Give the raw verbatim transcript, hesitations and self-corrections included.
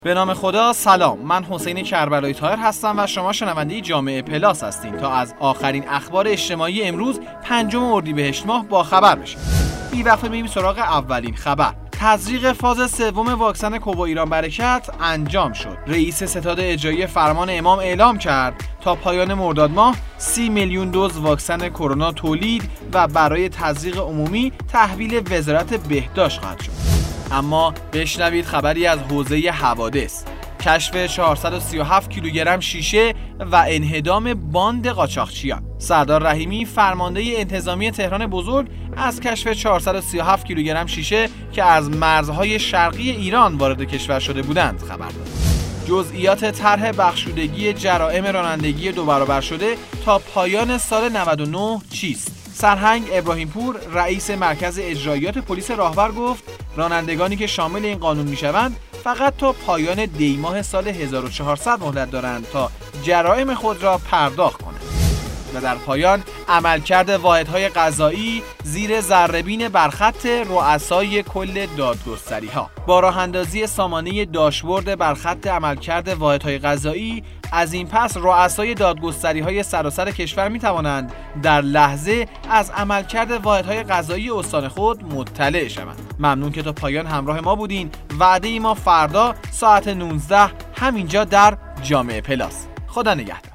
به نام خدا. سلام، من حسین کربلایی طاهر هستم و شما شنونده جامعه پلاس هستین تا از آخرین اخبار اجتماعی امروز پنجم اردیبهشت ماه با خبر بشیم. بی وقفه بریم سراغ اولین خبر. تزریق فاز سوم واکسن کووا ایران برکت انجام شد. رئیس ستاد اجرایی فرمان امام اعلام کرد تا پایان مرداد ماه سی میلیون دوز واکسن کرونا تولید و برای تزریق عمومی تحویل وزارت بهداشت خواهد شد. اما بشنوید خبری از حوزه حوادث. کشف چهارصد و سی و هفت کیلوگرم شیشه و انهدام باند قاچاقچیان. سردار رحیمی فرمانده انتظامی تهران بزرگ از کشف چهارصد و سی و هفت کیلوگرم شیشه که از مرزهای شرقی ایران وارد کشور شده بودند خبر داد. جزئیات طرح بخشودگی جرائم رانندگی دو برابر شده تا پایان سال نود و نه چیست؟ سرهنگ ابراهیمپور رئیس مرکز اجرایات پلیس راهور گفت رانندگانی که شامل این قانون میشوند فقط تا پایان دی ماه سال هزار و چهارصد مهلت دارند تا جرائم خود را پرداخت کنند. و در پایان عملکرد واحدهای قضایی زیر ذره‌بین برخط رؤسای کل دادگستری‌ها. با راه‌اندازی سامانه داشبورد برخط عملکرد واحدهای قضایی از این پس رؤسای دادگستری‌های سراسر کشور می‌توانند در لحظه از عملکرد واحدهای قضایی استان خود مطلع شوند. ممنون که تا پایان همراه ما بودین. وعده ما فردا ساعت نوزده همینجا در جامعه پلاس. خدا نگهدار.